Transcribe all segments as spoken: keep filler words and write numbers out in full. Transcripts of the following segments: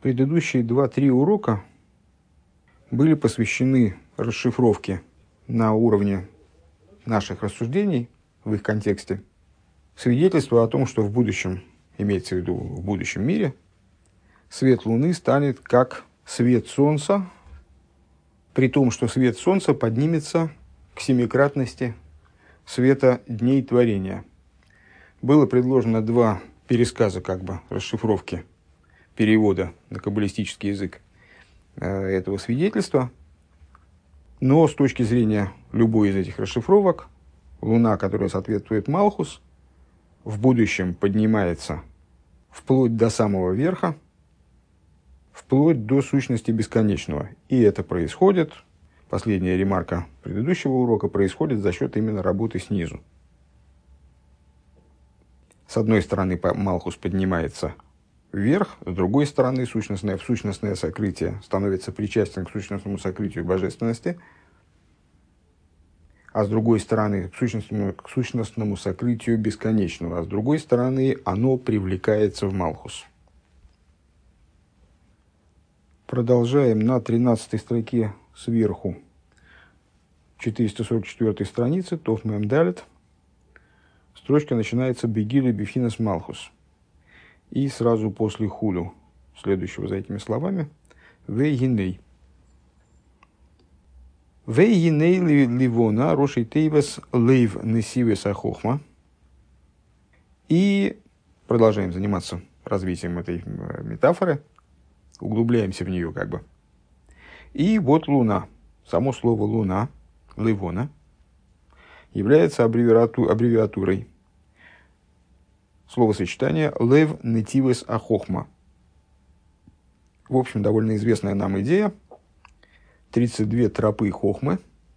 Предыдущие два-три урока были посвящены расшифровке на уровне наших рассуждений в их контексте, свидетельство о том, что в будущем, имеется в виду в будущем мире, свет Луны станет как свет Солнца, при том, что свет Солнца поднимется к семикратности света дней творения. Было предложено два пересказа, как бы, расшифровки, перевода на каббалистический язык этого свидетельства. Но с точки зрения любой из этих расшифровок, Луна, которая соответствует Малхус, в будущем поднимается вплоть до самого верха, вплоть до сущности бесконечного. И это происходит, последняя ремарка предыдущего урока, происходит за счет именно работы снизу. С одной стороны, Малхус поднимается вверх, с другой стороны, сущностное, в сущностное сокрытие становится причастен к сущностному сокрытию божественности, а с другой стороны, к сущностному, к сущностному сокрытию бесконечного, а с другой стороны, оно привлекается в Малхус. Продолжаем на тринадцатой строке сверху, четыреста сорок четвёртой страницы, Тов Мем Далет. Строчка начинается «Бегилы бифинас Малхус». И сразу после хулю, следующего за этими словами, «Вейгиней». «Вейгиней ливона рошей тейвас лейв несивес ахохма». И продолжаем заниматься развитием этой метафоры, углубляемся в нее как бы. И вот Луна, само слово Луна, ливона, является аббревиату, аббревиатурой словосочетания «лев нетивес ахохма». В общем, довольно известная нам идея. тридцать две тропы хохмы.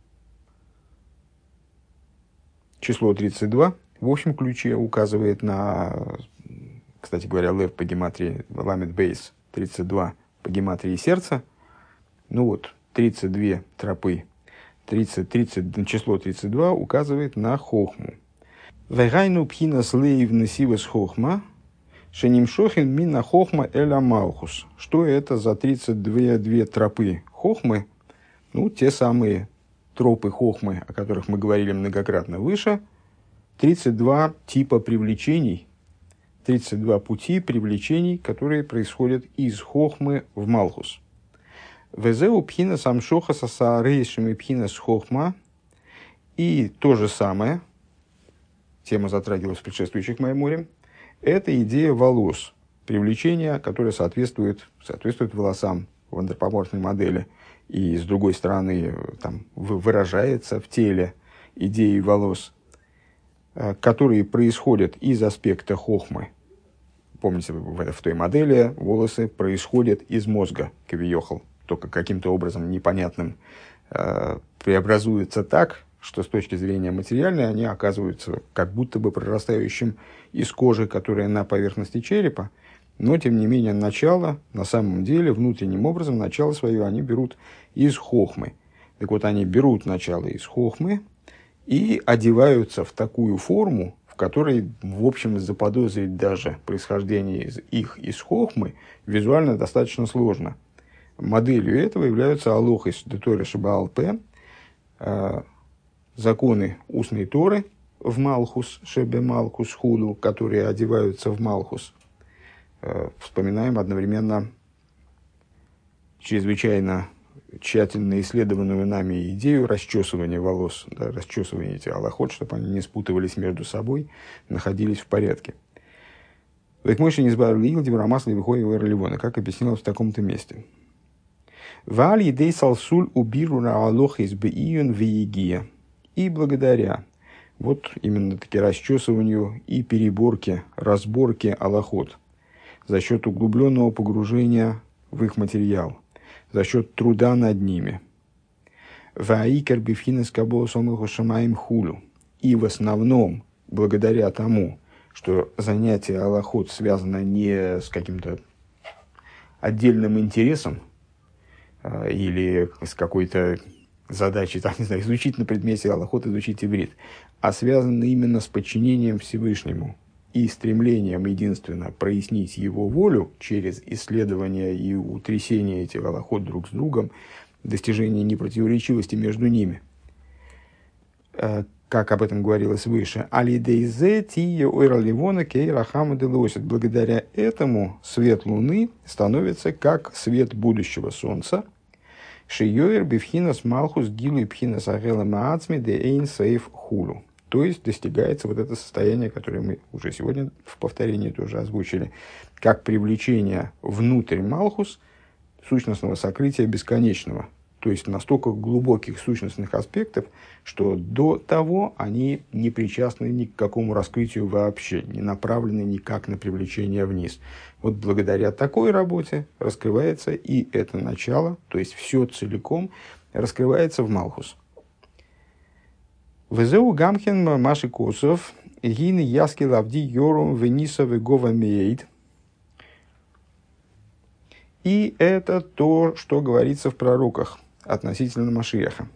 Число тридцать два в общем ключе указывает на, кстати говоря, лев по гематрии ламет бейс, тридцать два по гематрии сердца. Ну вот, тридцать две тропы. тридцать, тридцать, число тридцать два указывает на хохму. Вегайну пхинас лейв несивес хохма, шенимшохин мина хохма эля малхус. Что это за тридцать две, две тропы хохмы? Ну, те самые тропы хохмы, о которых мы говорили многократно выше. тридцать два типа привлечений, тридцать два пути привлечений, которые происходят из хохмы в малхус. Везеу пхинас амшоха сасаарейшими пхинас хохма. И то же самое, тема затрагивалась в предшествующих Майморе, это идея волос, привлечения, которое соответствует, соответствует волосам в антропоморфной модели. И, с другой стороны, там, выражается в теле идеи волос, которые происходят из аспекта хохмы. Помните, в, в той модели волосы происходят из мозга, кавиохал, только каким-то образом непонятным э, преобразуются так, что с точки зрения материальной они оказываются как будто бы прорастающим из кожи, которая на поверхности черепа, но, тем не менее, начало, на самом деле, внутренним образом, начало свое они берут из хохмы. Так вот, они берут начало из хохмы и одеваются в такую форму, в которой, в общем, заподозрить даже происхождение из их из хохмы визуально достаточно сложно. Моделью этого являются алохис де Торы Шебаалпе, законы устной Торы в Малхус, Шебе Малхус Худу, которые одеваются в Малхус. Вспоминаем одновременно чрезвычайно тщательно исследованную нами идею расчесывания волос, да, расчесывания этих алахот, чтобы они не спутывались между собой, находились в порядке. Как объяснилось в таком-то месте. И благодаря вот именно таки расчесыванию и переборке, разборке алахот, за счет углубленного погружения в их материал, за счет труда над ними. И в основном, благодаря тому, что занятие алахот связано не с каким-то отдельным интересом а, или с какой-то задачей, там, не знаю, изучить на предмете алахот, изучить иврит, а связано именно с подчинением Всевышнему и стремлением единственно прояснить его волю через исследование и утрясение этих алахот друг с другом, достижение непротиворечивости между ними. Как об этом говорилось выше. Благодаря этому свет Луны становится как свет будущего Солнца. Шиёер бифхинас малхус гилу и пхинас агела маацми де эйн сейф хулу. То есть достигается вот это состояние, которое мы уже сегодня в повторении тоже озвучили, как привлечение внутрь малхус сущностного сокрытия бесконечного. То есть настолько глубоких сущностных аспектов, что до того они не причастны ни к какому раскрытию вообще, не направлены никак на привлечение вниз. Вот благодаря такой работе раскрывается и это начало, то есть все целиком раскрывается в Малхус. Везеу гамхен маши косов гин яски лавди йорум вениса вегова меид. И это то, что говорится в пророках относительно Машиаха.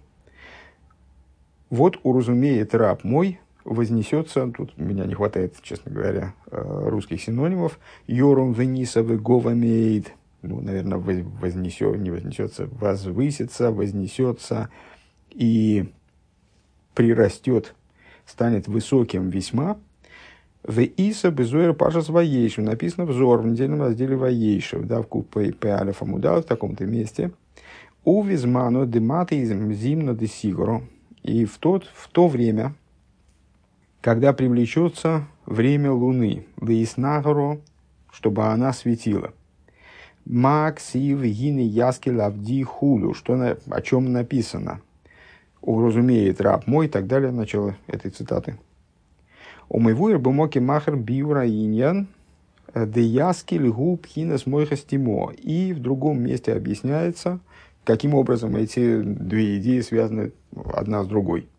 Вот уразумеет раб мой, вознесется, тут у меня не хватает, честно говоря, русских синонимов, йорум вениса вегова меид, ну, наверное, вознесет, не вознесется, возвысится, вознесется и прирастет, станет высоким весьма. В Иса безуэр пашас ваейшев, написано взор в недельном разделе ваейшев, да, в купе пеалев амуда, в таком-то месте. Увизмано дематизм зимно де сигуро. И в, тот, в то время, когда привлечется время Луны, лейснагоро, чтобы она светила. Максив гини яски лавди хулю, что на, о чем написано. Уразумеет раб мой, и так далее, начало этой цитаты. Умывуэр бумоки махар биура иньян, де яски льгу пхинас мойхастимо. И в другом месте объясняется, каким образом эти две идеи связаны одна с другой.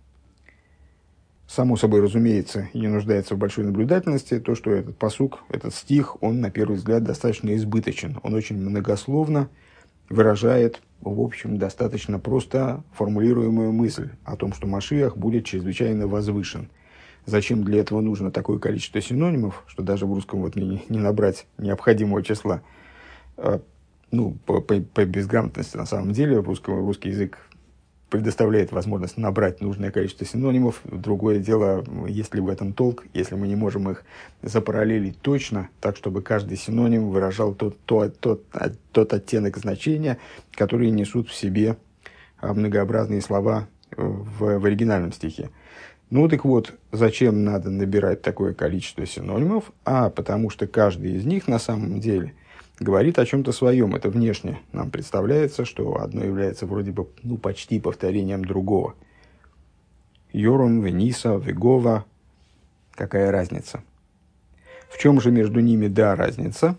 Само собой разумеется, и не нуждается в большой наблюдательности, то, что этот пасук, этот стих, он на первый взгляд достаточно избыточен. Он очень многословно выражает, в общем, достаточно просто формулируемую мысль о том, что Машиах будет чрезвычайно возвышен. Зачем для этого нужно такое количество синонимов, что даже в русском вот не, не набрать необходимого числа. Ну, по, по, по безграмотности, на самом деле, русский, русский язык предоставляет возможность набрать нужное количество синонимов. Другое дело, есть ли в этом толк, если мы не можем их запараллелить точно, так, чтобы каждый синоним выражал тот, тот, тот, тот оттенок значения, которые несут в себе многообразные слова в, в оригинальном стихе. Ну, так вот, зачем надо набирать такое количество синонимов? А потому что каждый из них на самом деле говорит о чем-то своем. Это внешне нам представляется, что одно является вроде бы ну, почти повторением другого. Йорум, Вениса, Вегова. Какая разница? В чем же между ними, да, разница?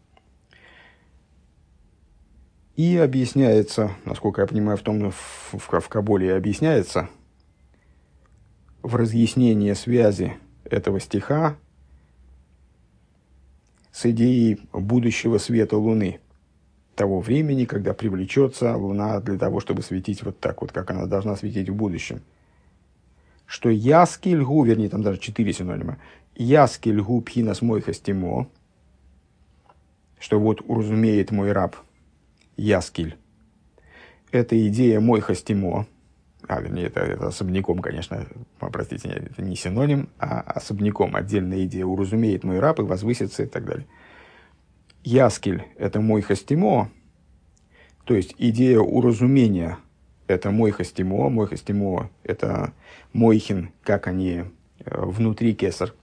И объясняется, насколько я понимаю, в том, в, в, в Каболе объясняется, в разъяснении связи этого стиха с идеей будущего света Луны, того времени, когда привлечется Луна для того, чтобы светить вот так вот, как она должна светить в будущем. Что яски льгу, вернее, там даже четыре синонима, яски льгу пхинас мойхастимо, что вот уразумеет мой раб, яскиль, это идея мойхастимо, а, вернее, это, это особняком, конечно, простите, это не синоним, а особняком, отдельная идея, уразумеет мой раб и возвысится и так далее. Яскиль – это мой хастимо, то есть идея уразумения – это мой хастимо, мой хастимо – это мойхин, как они внутри кесар.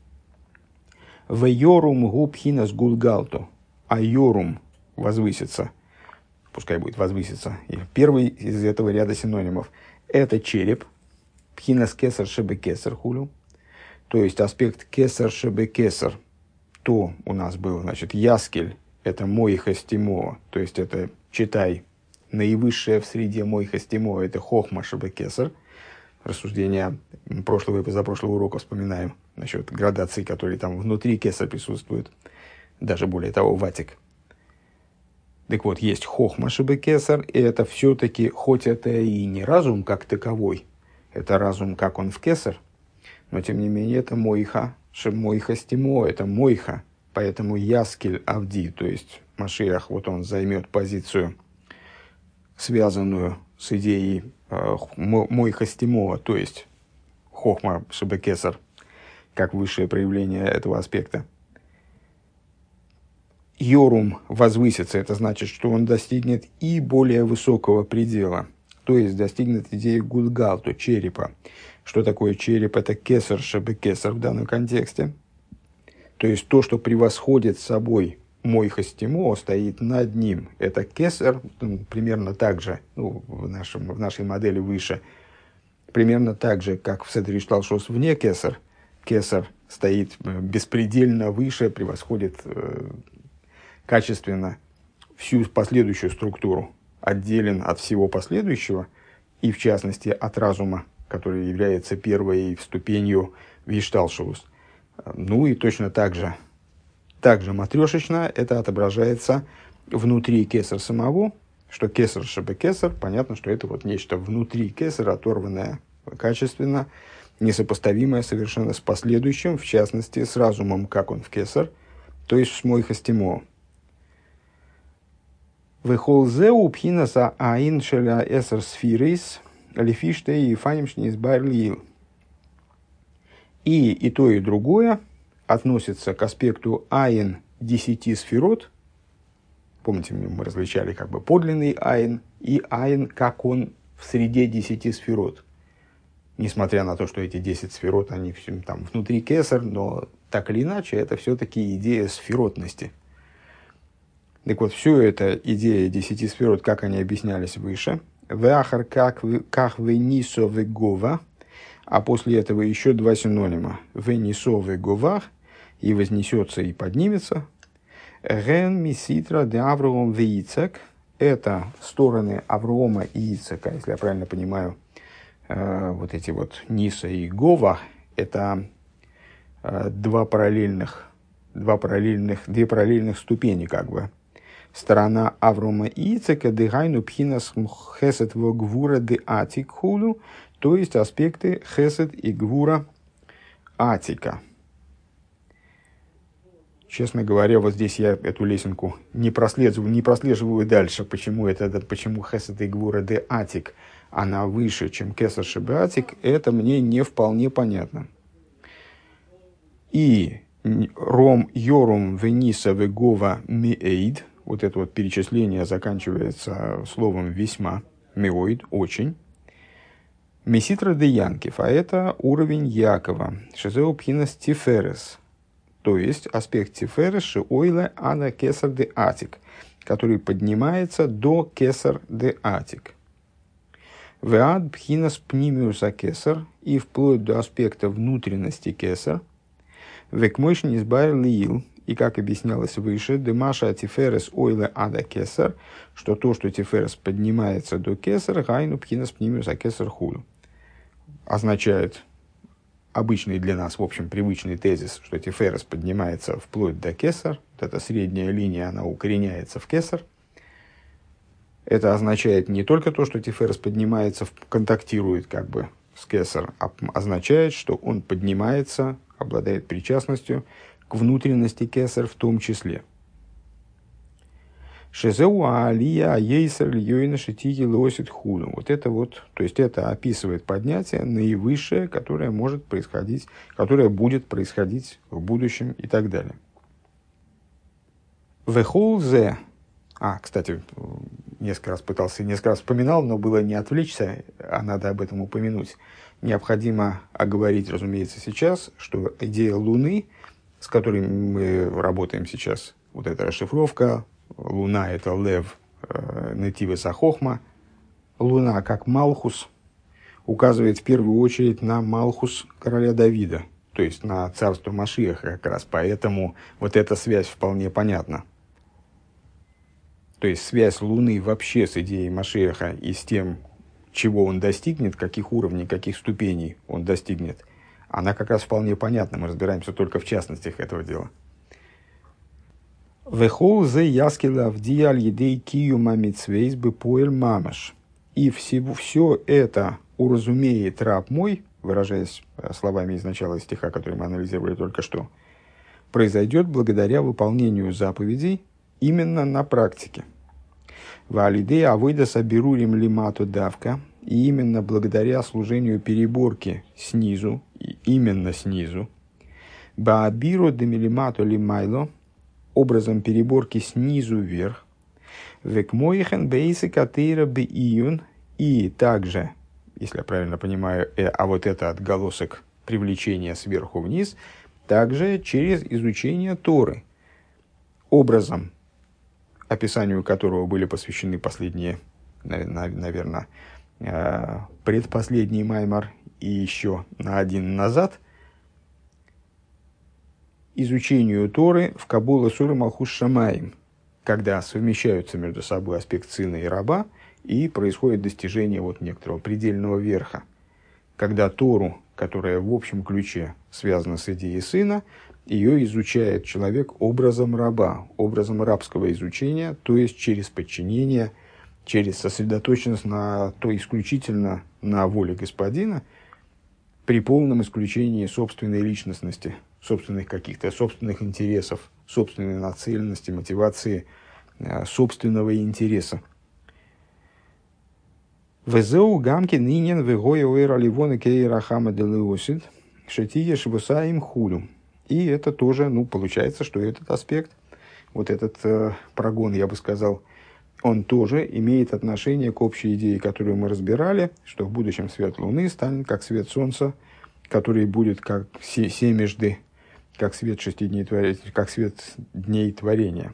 В йорум губхинас гулгалту, а йорум – возвысится, пускай будет возвыситься. И первый из этого ряда синонимов – это череп, пхинас кесар шебе кесар хулю, то есть аспект кесар шебе кесар. То у нас был, значит, яскель, это мой хастимо, то есть это, читай, наивысшее в среде мой хастимо, это хохма шебе кесар. Рассуждения прошлого и позапрошлого урока вспоминаем насчет градаций, которые там внутри кесар присутствуют, даже более того, ватик. Так вот, есть хохма шебе кесар, и это все-таки, хоть это и не разум как таковой, это разум, как он в кесар, но тем не менее это мойха Шемойха стимо, это мойха, поэтому яскель авди, то есть Машиах, вот он займет позицию, связанную с идеей э, мойха стимо, то есть хохма шебекесар, как высшее проявление этого аспекта. Йорум возвысится, это значит, что он достигнет и более высокого предела, то есть достигнет идеи гудгал, то черепа. Что такое череп? Это кесар шебекесар в данном контексте. То есть то, что превосходит собой мойха стимо, стоит над ним. Это кесар, ну, примерно так же, ну, в, нашем, в нашей модели выше, примерно так же, как в Седер Ишталшос вне кесар. Кесар стоит беспредельно выше, превосходит э, качественно всю последующую структуру, отделен от всего последующего, и в частности от разума, который является первой ступенью Вишталшус. Ну и точно так же, так же матрешечно это отображается внутри кесар самого, что кесар шебекесар, понятно, что это вот нечто внутри кесара, оторванное качественно, несопоставимое совершенно с последующим, в частности с разумом, как он в кесар, то есть с мойха стимо. Вехолзеу пхинаса аин шеля эсер сфирис лифиште и фанимшни избавил. И и то, и другое относится к аспекту аин десяти сферот. Помните, мы различали как бы подлинный аин и аин, как он в среде десяти сферот. Несмотря на то, что эти десять сферот, они там внутри кесар, но так или иначе, это все-таки идея сферотности. Так вот, все это идея десяти сферот, как они объяснялись выше. Веахар как венисо вегова, а после этого еще два синонима. Венисо веговах, и вознесется, и поднимется. Ген миситра де Авраам ве Ицек, это стороны Авраама и Ицека, если я правильно понимаю, э, вот эти вот Ниса и Гова, это э, два параллельных, два параллельных, две параллельных ступени, как бы. Сторона Авраама и Ицека, дыгайну пхинас хесед во гвура де атик худу, то есть аспекты хесед и гвура атика. Честно говоря, вот здесь я эту лесенку не прослеживаю, не прослеживаю дальше, почему, это, почему хесед и гвура де атик, она выше, чем кесар шебе атик, это мне не вполне понятно. И ром йорум вениса вегова миэйд, вот это вот перечисление заканчивается словом весьма, миоид, очень. Меситра де Янкив, а это уровень Якова, шизеу пхинас тиферес, то есть аспект тиферес шиойле ана кесар де атик, который поднимается до кесар де атик. Веад пхинас пнимиуса кесар, и вплоть до аспекта внутренности кесар. Векмойш низбайр лиил, и как объяснялось выше, демаша тиферес ойле ада кесар, что то, что тиферес поднимается до кесар, гайну пхинас пнимиуса кесар худу, означает обычный для нас, в общем, привычный тезис, что тиферес поднимается вплоть до кесар, вот эта средняя линия, она укореняется в кесар. Это означает не только то, что тиферес поднимается, контактирует как бы с кесар, а означает, что он поднимается, обладает причастностью к внутренности кесар в том числе. Шезеу алия ейсер льёйна шитики лосит худу. Вот это вот, то есть это описывает поднятие наивысшее, которое может происходить, которое будет происходить в будущем и так далее. Вехолзе, а, кстати, несколько раз пытался, несколько раз вспоминал, но было не отвлечься, а надо об этом упомянуть. Необходимо оговорить, разумеется, сейчас, что идея Луны, с которой мы работаем сейчас, вот эта расшифровка, Луна – это лев, э, нетивес ахохма. Луна, как Малхус, указывает в первую очередь на Малхус короля Давида, то есть на царство Машиаха как раз. Поэтому вот эта связь вполне понятна. То есть связь Луны вообще с идеей Машиаха и с тем, чего он достигнет, каких уровней, каких ступеней он достигнет, она как раз вполне понятна. Мы разбираемся только в частностях этого дела. Вехол зе яскила в диаль едей кию мамицвейс бы поэль мамаш. И всего, все это уразумеет раб мой выражаясь словами из начала стиха, который мы анализировали только что, произойдет благодаря выполнению заповедей именно на практике. Валидея авойда сабирурим лимату давка, и именно благодаря служению переборки снизу, и именно снизу, баабиру демилимату лимайло, образом переборки снизу вверх, векмоихен бейсы катейра беиюн, и также, если я правильно понимаю, э, а вот это отголосок привлечения сверху вниз, также через изучение Торы, образом, описанию которого были посвящены последние, наверное, предпоследний маймар и еще на один назад, изучению Торы в Кабула Суры Малхус Шамаим, когда совмещаются между собой аспект сына и раба, и происходит достижение вот некоторого предельного верха, когда Тору, которая в общем ключе связана с идеей сына, ее изучает человек образом раба, образом рабского изучения, то есть через подчинение, через сосредоточенность на то исключительно на воле господина, при полном исключении собственной личностности, собственных каких-то собственных интересов, собственной нацеленности, мотивации, собственного интереса. Везеу гамки нинен вегоя уэра ливона кейра хама делеосид шетия швуса им хулю. И это тоже, ну, получается, что этот аспект, вот этот э, прогон, я бы сказал, он тоже имеет отношение к общей идее, которую мы разбирали, что в будущем свет Луны станет как свет Солнца, который будет как семежды, как свет шести дней творения, как свет дней творения.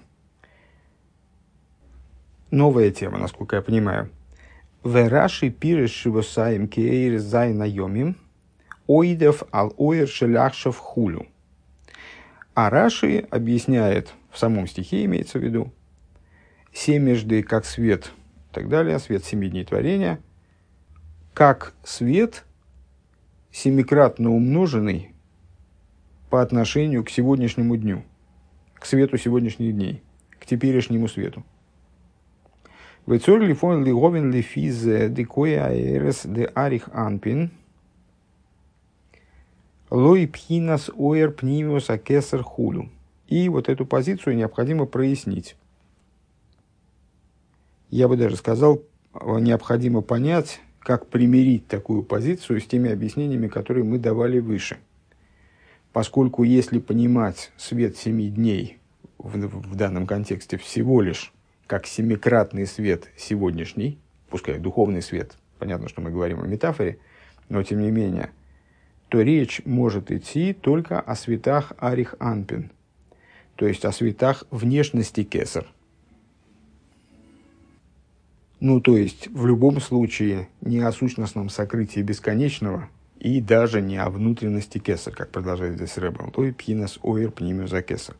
Новая тема, насколько я понимаю. Вераши пиреш шивосаим кейр зай найомим ойдев ал ойр шелахшев хулю. А Раши объясняет, в самом стихе имеется в виду, семежды как свет, и так далее, свет семи дней творения, как свет, семикратно умноженный по отношению к сегодняшнему дню, к свету сегодняшних дней, к теперешнему свету. Вецор лифон лиговин лифизе декоя аэрес де арих анпин лой пхинас оэр пнимиус акесар хулю. И вот эту позицию необходимо прояснить. Я бы даже сказал, необходимо понять, как примирить такую позицию с теми объяснениями, которые мы давали выше. Поскольку если понимать свет семи дней в, в данном контексте всего лишь как семикратный свет сегодняшний, пускай духовный свет, понятно, что мы говорим о метафоре, но тем не менее, то речь может идти только о светах Арих Анпин, то есть о светах внешности Кесар. Ну, то есть, в любом случае, не о сущностном сокрытии бесконечного и даже не о внутренности Кесар, как продолжает здесь Рэбб. То есть, пхинас оир пнимиус за Кесар.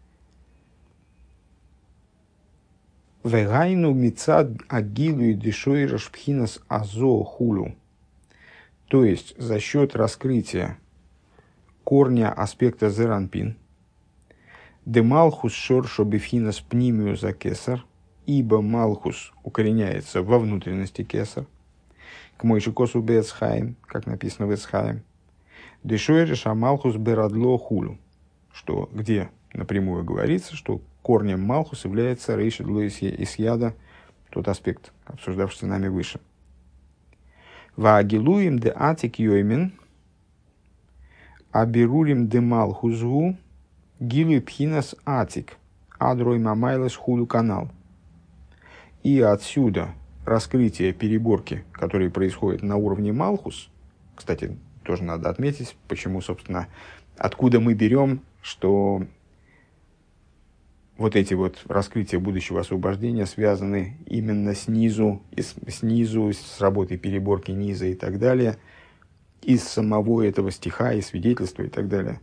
Вегайну мицад агилу и дешойраш пхинас азо хулу. То есть, за счет раскрытия корня аспекта зеранпин, де малхус шоршо бифхинас пнимиус за Кесар, ибо Малхус укореняется во внутренности Кесар, к Мойшикосу Бецхайм, как написано в Эцхайм, Дешойриш а Малхус Берадло Хулю, что где напрямую говорится, что корнем Малхус является Рейшедло Исьяда, тот аспект, обсуждавшийся нами выше. Ваагилуем де Атик Йоймен, Абирулим де Малхузу, Гилу Пхинас Атик, Адрой Мамайлас Хулю канал. И отсюда раскрытие переборки, которые происходят на уровне Малхус, кстати, тоже надо отметить, почему, собственно, откуда мы берем, что вот эти вот раскрытия будущего освобождения связаны именно снизу, снизу, с работой переборки низа и так далее, из самого этого стиха и свидетельства и так далее.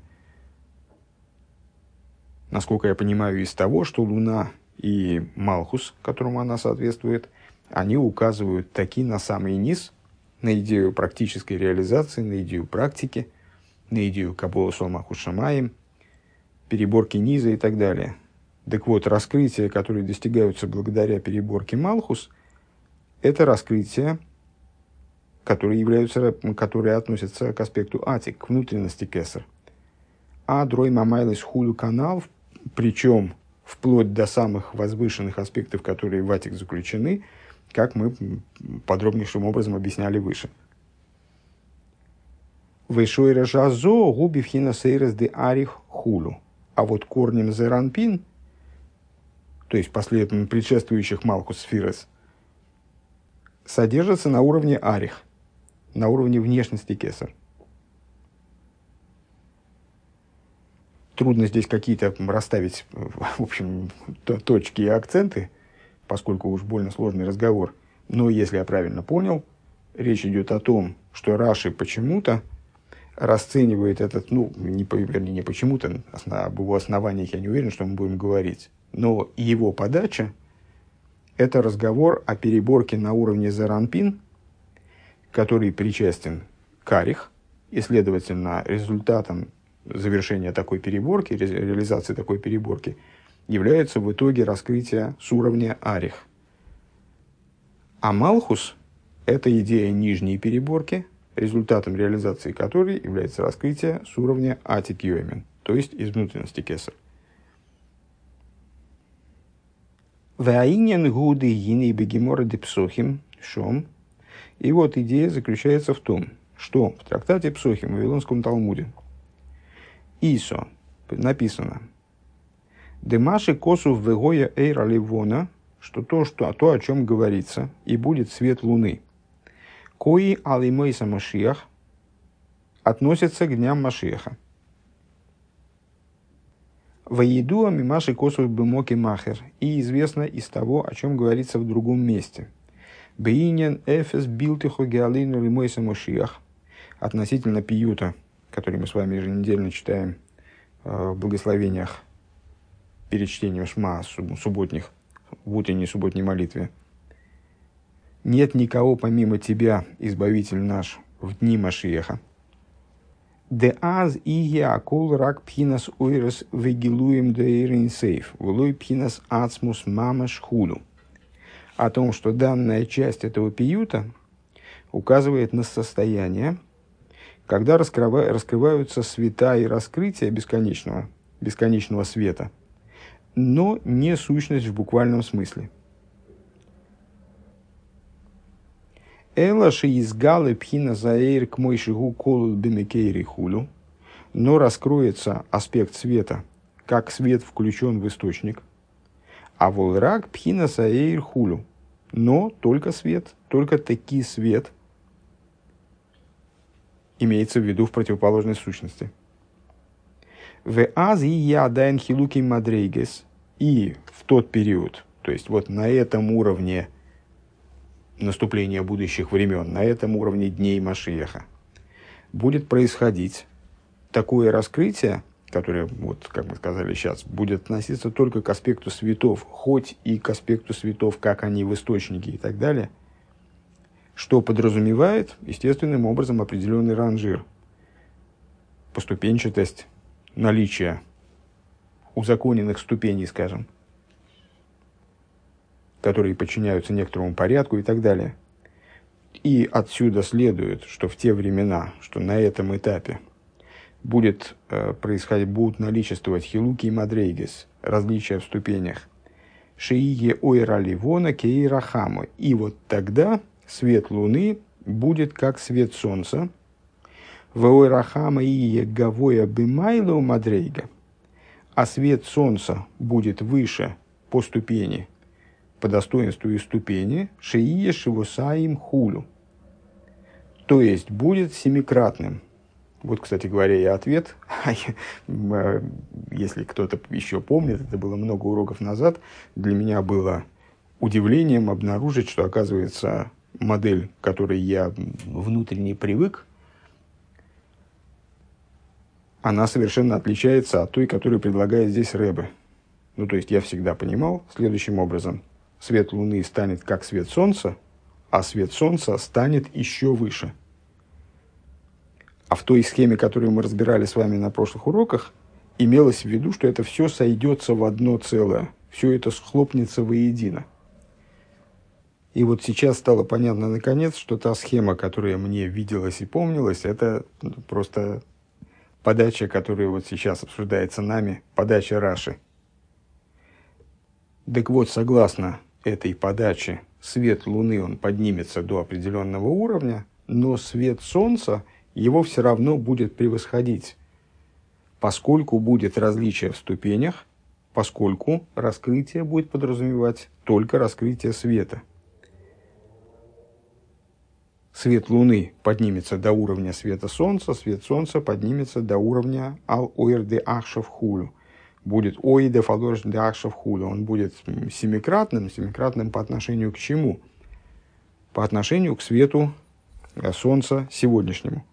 Насколько я понимаю, из того, что Луна и Малхус, которому она соответствует, они указывают таки на самый низ, на идею практической реализации, на идею практики, на идею Кабола Солмаху Шамаим, переборки низа и так далее. Так вот, раскрытия, которые достигаются благодаря переборке Малхус, это раскрытия, которые, являются, которые относятся к аспекту атик, к внутренности кесар. А дрой мамайлес худу канал, причем вплоть до самых возвышенных аспектов, которые в атик заключены, как мы подробнейшим образом объясняли выше. Вейшойра жазо губи вхина сейрес де арих хулу. А вот корнем зеранпин, то есть последовательно предшествующих малхус сфирес, содержится на уровне арих, на уровне внешности кесар. Трудно здесь какие-то расставить, в общем, точки и акценты, поскольку уж больно сложный разговор. Но если я правильно понял, речь идет о том, что Раши почему-то расценивает этот, ну, не, вернее, не почему-то, об его основаниях я не уверен, что мы будем говорить, но его подача – это разговор о переборке на уровне Заранпин, который причастен к арих, и, следовательно, результатом завершения такой переборки, ре, реализации такой переборки, является в итоге раскрытие с уровня арих. А Малхус – это идея нижней переборки, результатом реализации которой является раскрытие с уровня атик йоймен, то есть из внутренности кесар. Ваинен гуды гиней бегемора де псохим шом. И вот идея заключается в том, что в трактате Псохим в Вавилонском Талмуде Исо написано «Демаши косу вегоя эйра ливона», что то, что, а то, о чем говорится, и будет свет луны. «Кои алимейса Машиах» относится к дням Машиаха. «Ваидуа мимаши косу бемоки махер» и известно из того, о чем говорится в другом месте. «Бейнен эфес билтихо геалину лимейса Машиах» относительно пиюта, который мы с вами еженедельно читаем в благословениях перед чтением шма субботних, в утренней субботней молитве. «Нет никого помимо тебя, избавитель наш, в дни Машиеха. Де аз ие акол рак пхинас ойрес вегилуем дейрин сейф, влой пхинас ацмус мамаш худу». О том, что данная часть этого пиюта указывает на состояние, когда раскрыва, раскрываются света и раскрытия бесконечного, бесконечного света, но не сущность в буквальном смысле. Эла шиизгалы пхина заэйр к мойшигу колу бемекейри хулю, но раскроется аспект света, как свет включен в источник, а волрак пхина заэйр хулю, но только свет, только таки свет, имеется в виду в противоположной сущности. В аз и я дайн хилуки мадрейгес, и в тот период, то есть вот на этом уровне наступления будущих времен, на этом уровне дней Машиаха, будет происходить такое раскрытие, которое, вот, как мы сказали сейчас, будет относиться только к аспекту светов, хоть и к аспекту светов, как они в источнике и так далее, что подразумевает естественным образом определенный ранжир, поступенчатость, наличие узаконенных ступеней, скажем, которые подчиняются некоторому порядку и так далее. И отсюда следует, что в те времена, что на этом этапе будет э, происходить, будут наличествовать хилуки и мадрейгес, различия в ступенях, шиие ойра ливона кейра хаму. И вот тогда свет луны будет как свет солнца, в ойра хама ие гавоя бимайло мадрейга, а свет солнца будет выше по ступени, по достоинству и ступени, шиие шивусаим хулю, то есть будет семикратным. Вот, кстати говоря, и ответ. Если кто-то еще помнит, это было много уроков назад, для меня было удивлением обнаружить, что, оказывается, модель, к которой я внутренне привык, она совершенно отличается от той, которую предлагает здесь Ребе. Ну, то есть, я всегда понимал следующим образом. Свет Луны станет как свет Солнца, а свет Солнца станет еще выше. А в той схеме, которую мы разбирали с вами на прошлых уроках, имелось в виду, что это все сойдется в одно целое, все это схлопнется воедино. И вот сейчас стало понятно наконец, что та схема, которая мне виделась и помнилась, это просто подача, которая вот сейчас обсуждается нами, подача Раши. Так вот, согласно этой подаче, свет Луны, он поднимется до определенного уровня, но свет Солнца его все равно будет превосходить, поскольку будет различие в ступенях, поскольку раскрытие будет подразумевать только раскрытие света. Свет Луны поднимется до уровня света Солнца, свет Солнца поднимется до уровня ал-ойр де ахшав хулю. Будет ой де фалорш де ахшав хулю. Он будет семикратным, семикратным по отношению к чему? По отношению к свету Солнца сегодняшнему.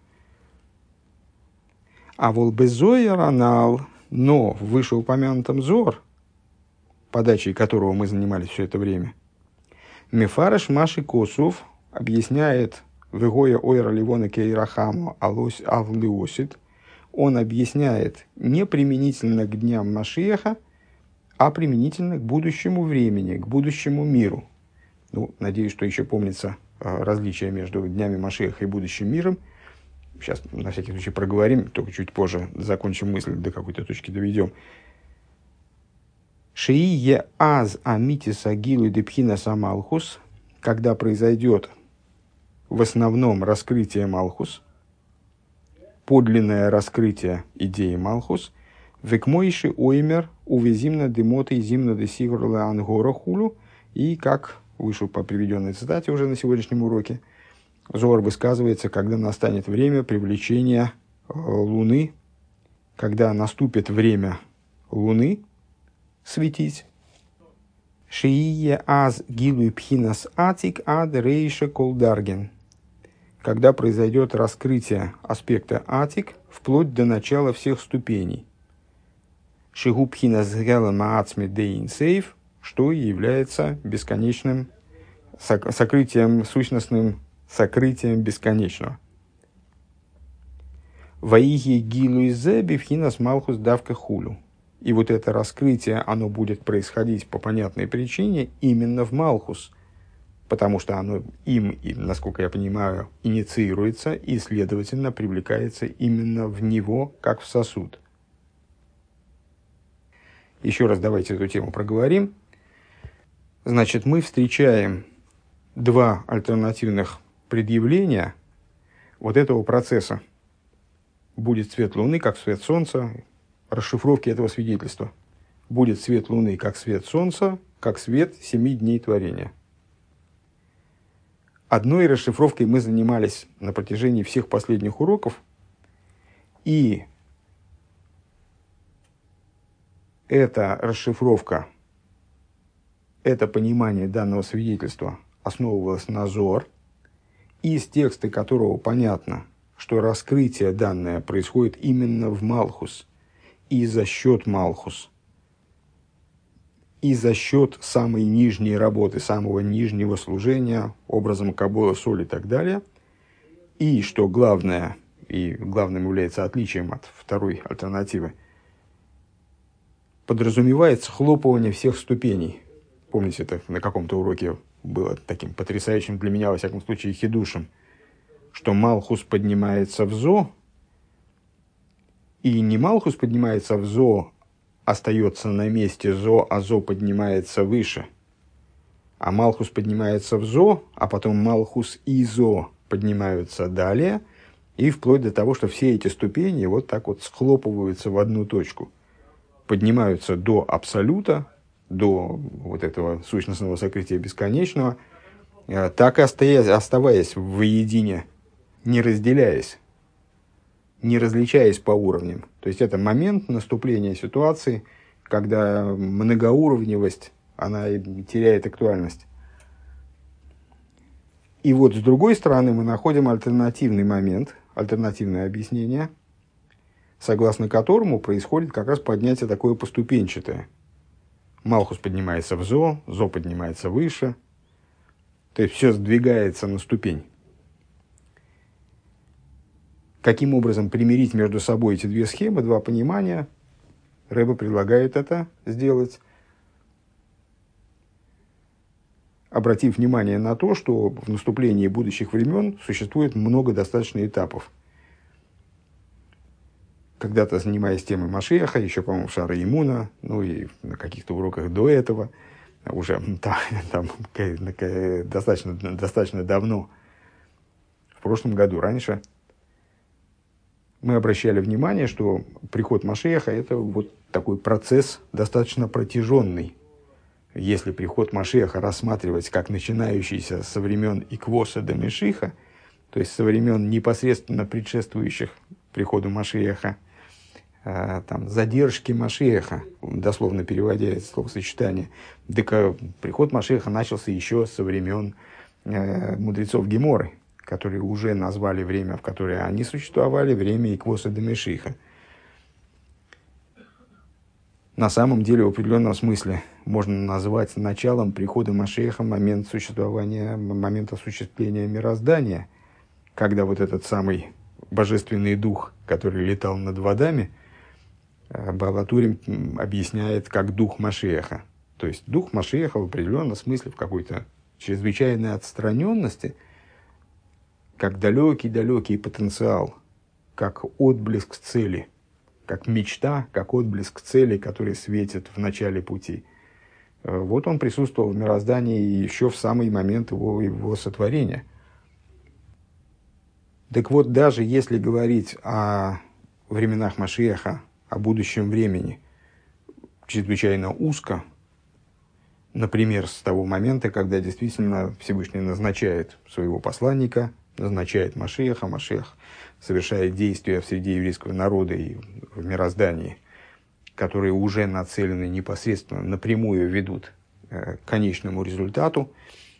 А волбезоя ранал, но в вышеупомянутом зор, подачей которого мы занимались все это время, мефареш маши косов объясняет вегоя ойра ливона кейрахаму аллиосит, он объясняет не применительно к дням Машиаха, а применительно к будущему времени, к будущему миру. Ну, надеюсь, что еще помнится различие между днями Машиаха и будущим миром. Сейчас, на всякий случай, проговорим, только чуть позже закончим мысль, до какой-то точки доведем. Шие аз амитис агилу депхина самалхус, когда произойдет в основном раскрытие Малхус, подлинное раскрытие идеи Малхус, векмойши оймер увезимна демота и зимна де сигурла ангора хулю, и, как вышел по приведенной цитате уже на сегодняшнем уроке, Зоар высказывается, когда настанет время привлечения Луны, когда наступит время Луны светить. Шиие аз гилуй пхинас атик ад рейша колдарген. Когда произойдет раскрытие аспекта атик вплоть до начала всех ступеней. Шигу пхинас гела маацми дейн сейф, что является бесконечным сокрытием, сущностным сокрытием бесконечного. Ваиги гилуй зе бифхинас малхус давка хулю. И вот это раскрытие, оно будет происходить по понятной причине именно в Малхус, потому что оно им, насколько я понимаю, инициируется и, следовательно, привлекается именно в него, как в сосуд. Еще раз давайте эту тему проговорим. Значит, мы встречаем два альтернативных предъявления вот этого процесса. Будет свет Луны, как свет Солнца, расшифровки этого свидетельства. Будет свет Луны, как свет Солнца, как свет семи дней творения. Одной расшифровкой мы занимались на протяжении всех последних уроков, и эта расшифровка, это понимание данного свидетельства основывалось на Зоар, из текста которого понятно, что раскрытие данное происходит именно в Малхус, и за счет Малхус, и за счет самой нижней работы, самого нижнего служения, образом Кабола, соль и так далее. И, что главное, и главным является отличием от второй альтернативы, подразумевается хлопывание всех ступеней. Помните, это на каком-то уроке было таким потрясающим для меня, во всяком случае, хидушем, что Малхус поднимается в Зо, и не Малхус поднимается в Зо, остается на месте Зо, а Зо поднимается выше. А Малхус поднимается в Зо, а потом Малхус и Зо поднимаются далее, и вплоть до того, что все эти ступени вот так вот схлопываются в одну точку. Поднимаются до абсолюта, до вот этого сущностного сокрытия бесконечного, так и оставаясь воедине, не разделяясь, не различаясь по уровням. То есть это момент наступления ситуации, когда многоуровневость, она теряет актуальность. И вот с другой стороны мы находим альтернативный момент, альтернативное объяснение, согласно которому происходит как раз поднятие такое поступенчатое. Малхус поднимается в Зо, Зо поднимается выше, то есть все сдвигается на ступень. Каким образом примирить между собой эти две схемы, два понимания? Рэбе предлагает это сделать обратив внимание на то, что в наступлении будущих времен существует много достаточно этапов. Когда-то, занимаясь темой Машиаха, еще, по-моему, в Шаре Имуна, ну и на каких-то уроках до этого, уже там, там, достаточно, достаточно давно, в прошлом году, раньше, мы обращали внимание, что приход Машиаха – это вот такой процесс достаточно протяженный. Если приход Машиаха рассматривать как начинающийся со времен Иквоса до Мешиха, то есть со времен непосредственно предшествующих приходу Машиаха, там, задержки Машиаха, дословно переводя это словосочетание, так приход Машиаха начался еще со времен э, мудрецов Геморы, которые уже назвали время, в которое они существовали, время Иквоса до Мешиха. На самом деле, в определенном смысле, можно назвать началом прихода Машиаха момент существования, момент осуществления мироздания, когда вот этот самый божественный дух, который летал над водами, Баал ха-Турим объясняет как дух Машиаха. То есть дух Машиаха в определенном смысле, в какой-то чрезвычайной отстраненности, как далекий-далекий потенциал, как отблеск цели, как мечта, как отблеск цели, который светит в начале пути. Вот он присутствовал в мироздании еще в самый момент его, его сотворения. Так вот, даже если говорить о временах Машиаха, о будущем времени, чрезвычайно узко, например, с того момента, когда действительно Всевышний назначает своего посланника, назначает Машиаха, Машиах совершает действия в среде еврейского народа и в мироздании, которые уже нацелены непосредственно, напрямую ведут к конечному результату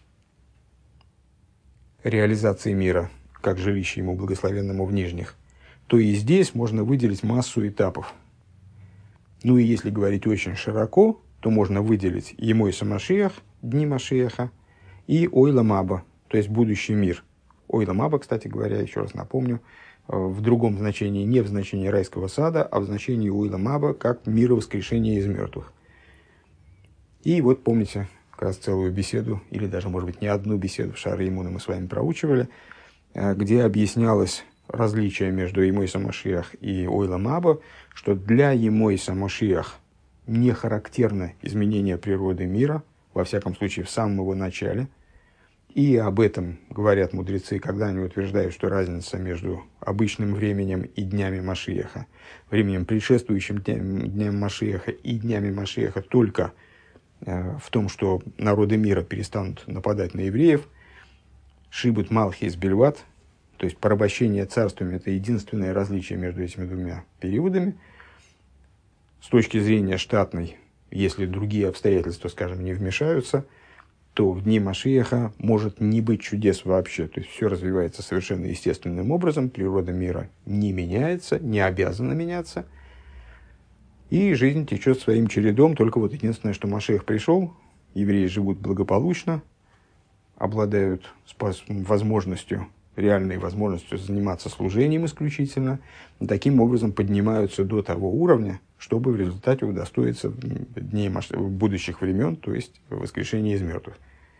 реализации мира, как жилище ему благословенному в нижних, то и здесь можно выделить массу этапов. Ну и если говорить очень широко, то можно выделить Емойса Машиах, дни Машиаха, и Ойлам Аба, то есть будущий мир. Ойлам Аба, кстати говоря, еще раз напомню, в другом значении, не в значении райского сада, а в значении Ойлам Аба, как мира воскрешения из мертвых. И вот помните, как раз целую беседу, или даже, может быть, не одну беседу в Шаре Имуна мы с вами проучивали, где объяснялось различие между Емойса Машиах и Ойлам Аба, что для Емойса Машиах не характерно изменение природы мира, во всяком случае в самом его начале. И об этом говорят мудрецы, когда они утверждают, что разница между обычным временем и днями Машиаха, временем, предшествующим дням, дням Машиаха и днями Машиаха только э, в том, что народы мира перестанут нападать на евреев, шибут малхис бельват, то есть порабощение царствами – это единственное различие между этими двумя периодами. С точки зрения штатной, если другие обстоятельства, скажем, не вмешаются, то в дни Машиаха может не быть чудес вообще. То есть все развивается совершенно естественным образом, природа мира не меняется, не обязана меняться, и жизнь течет своим чередом. Только вот единственное, что Машиах пришел, евреи живут благополучно, обладают возможностью, реальной возможностью заниматься служением исключительно, таким образом поднимаются до того уровня, чтобы в результате удостоиться дней будущих времен, то есть воскрешения из мертвых.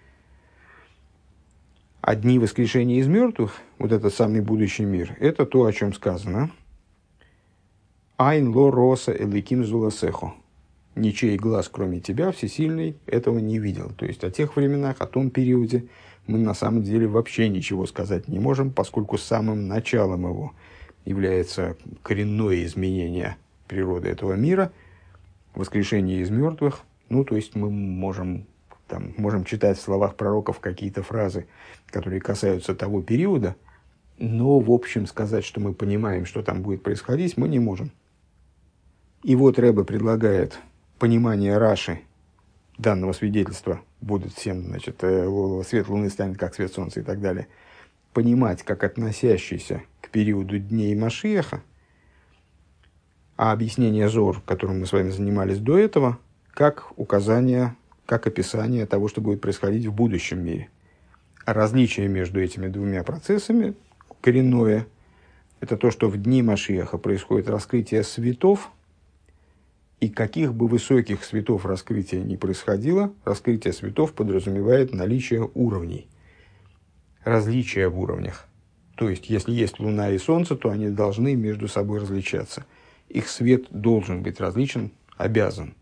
А дни воскрешения из мертвых, вот этот самый будущий мир, это то, о чем сказано. «Айн ло роса эликим зуласехо». «Ничей глаз, кроме тебя, всесильный, этого не видел». То есть о тех временах, о том периоде мы на самом деле вообще ничего сказать не можем, поскольку самым началом его является коренное изменение природы этого мира, воскрешение из мертвых. Ну, то есть мы можем, там, можем читать в словах пророков какие-то фразы, которые касаются того периода, но в общем сказать, что мы понимаем, что там будет происходить, мы не можем. И вот Ребе предлагает понимание Раши данного свидетельства, будет всем, значит, свет луны станет как свет солнца и так далее, понимать как относящийся к периоду дней Машиаха, а объяснение Зор, которым мы с вами занимались до этого, как указание, как описание того, что будет происходить в будущем мире. А различие между этими двумя процессами, коренное, это то, что в дни Машиаха происходит раскрытие светов, И каких бы высоких светов раскрытия ни происходило, раскрытие светов подразумевает наличие уровней, различия в уровнях. То есть, если есть Луна и Солнце, то они должны между собой различаться. Их свет должен быть различен, обязан.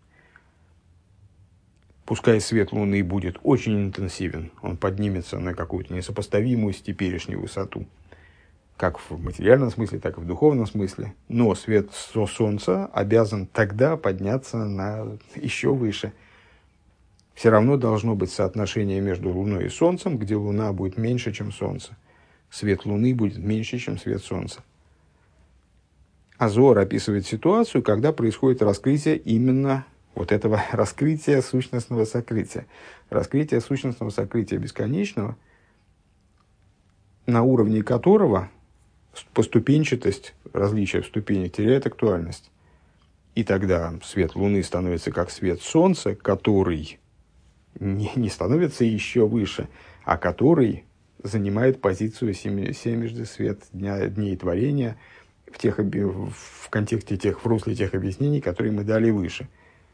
Пускай свет Луны будет очень интенсивен, он поднимется на какую-то несопоставимую с теперешней высоту, как в материальном смысле, так и в духовном смысле. Но свет Солнца обязан тогда подняться на еще выше. Все равно должно быть соотношение между Луной и Солнцем, где Луна будет меньше, чем Солнце. Свет Луны будет меньше, чем свет Солнца. А Зоар описывает ситуацию, когда происходит раскрытие именно вот этого раскрытия сущностного сокрытия. Раскрытие сущностного сокрытия бесконечного, на уровне которого поступенчатость, различие в ступенях теряет актуальность. И тогда свет Луны становится как свет Солнца, который не, не становится еще выше, а который занимает позицию семежды свет дня, дней творения в, тех, в контексте тех, в русле тех объяснений, которые мы дали выше.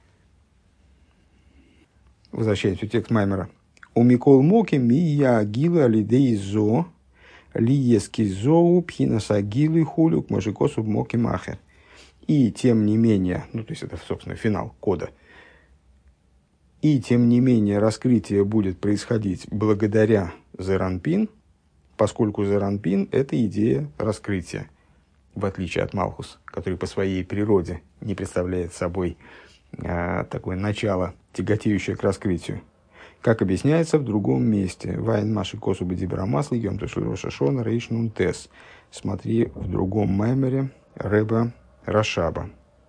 Возвращаемся в текст Маймера. У Микол Моки мия агила лидей зо лиески зоу пхинас агилы хулюк мажикосу моки махер. И тем не менее, ну то есть это, собственно, финал кода. И тем не менее раскрытие будет происходить благодаря Зеранпин, поскольку Зеранпин – это идея раскрытия, в отличие от Малхус, который по своей природе не представляет собой а, такое начало, тяготеющее к раскрытию. Как объясняется в другом месте. Вайн Маши Косу Бедибрамасли, Йом Тошило Шашона, Рейшнун Тес. Смотри в другом маймере Рэба Рашаба.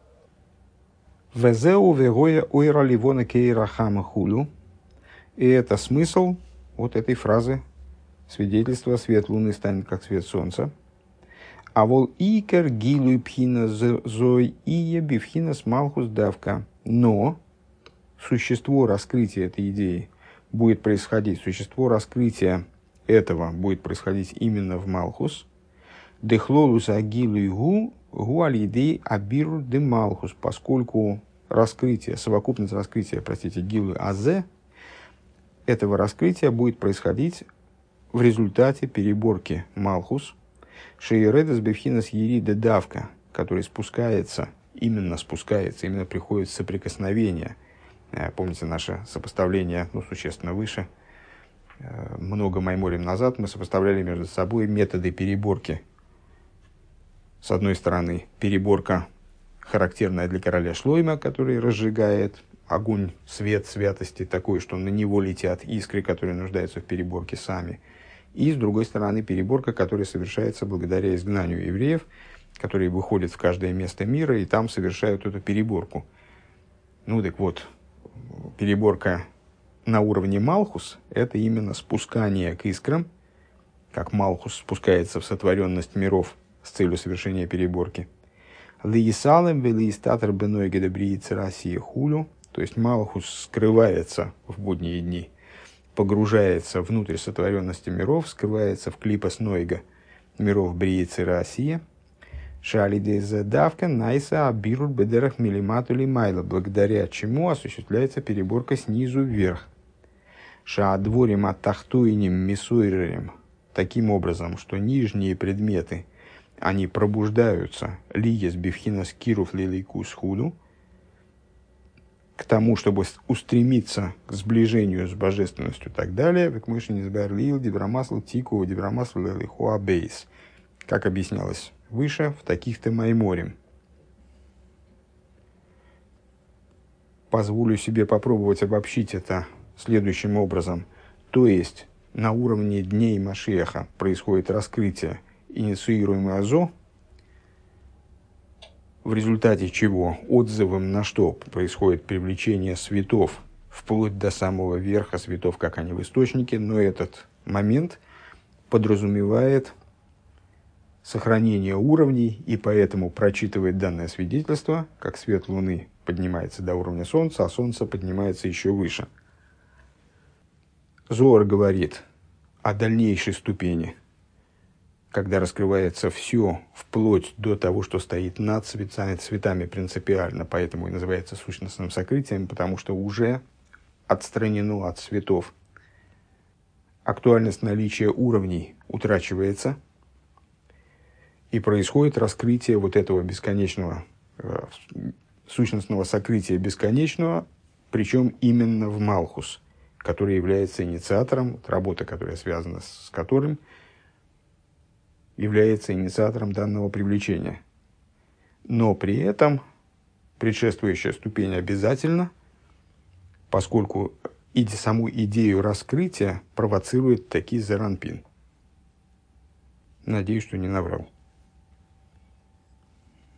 Везеу вегоя ойра ливона кейра хама хулю. И это смысл вот этой фразы свидетельства: свет Луны станет как свет Солнца. А вол икер гилуй пхина зой ие бифхинас малхус давка. Но существо раскрытия этой идеи будет происходить, существо раскрытия этого будет происходить именно в Малхус. Дехлолус агилуй гу гу алидей абиру де Малхус, поскольку раскрытие, совокупность раскрытия, простите, гилуй азе, этого раскрытия будет происходить в результате переборки Малхус, шейредес бифхинас ерида давка, который спускается, именно спускается, именно приходит в соприкосновение. Помните наше сопоставление, ну, существенно выше. Много майморим назад мы сопоставляли между собой методы переборки. С одной стороны, переборка, характерная для короля Шлойма, который разжигает огонь, свет святости такой, что на него летят искры, которые нуждаются в переборке сами. И, с другой стороны, переборка, которая совершается благодаря изгнанию евреев, которые выходят в каждое место мира и там совершают эту переборку. Ну, так вот, переборка на уровне Малхус – это именно спускание к искрам, как Малхус спускается в сотворенность миров с целью совершения переборки. Лиисалем велиистатор бенойге добриицы России хулю, то есть Малхус скрывается в будние дни, погружается внутрь сотворенности миров, скрывается в клипас нойга миров бриицы России. Шалидезадавка найса абирут бедерах милиматули майла, благодаря чему осуществляется переборка снизу вверх. Шаадворим атахтуиним мисуирем, таким образом, что нижние предметы, они пробуждаются лиес бифхинас кируф лилейкус худу, к тому, чтобы устремиться к сближению с божественностью и так далее. Векмышин избарлил дибрамасл тику дибрамасл лилейхуабейс, как объяснялось выше, в таких-то майморим. Позволю себе попробовать обобщить это следующим образом. То есть, на уровне дней Машиаха происходит раскрытие, инициируемое Азо, в результате чего отзывом на что происходит привлечение светов вплоть до самого верха светов, как они в источнике, но этот момент подразумевает сохранение уровней, и поэтому прочитывает данное свидетельство, как свет Луны поднимается до уровня Солнца, а Солнце поднимается еще выше. Зоар говорит о дальнейшей ступени, когда раскрывается все вплоть до того, что стоит над цветами, цветами принципиально, поэтому и называется сущностным сокрытием, потому что уже отстранено от цветов. Актуальность наличия уровней утрачивается, и происходит раскрытие вот этого бесконечного, э, сущностного сокрытия бесконечного, причем именно в Малхус, который является инициатором, работа, которая связана с которым, является инициатором данного привлечения. Но при этом предшествующая ступень обязательно, поскольку и саму идею раскрытия провоцирует таки Зеранпин. Надеюсь, что не наврал.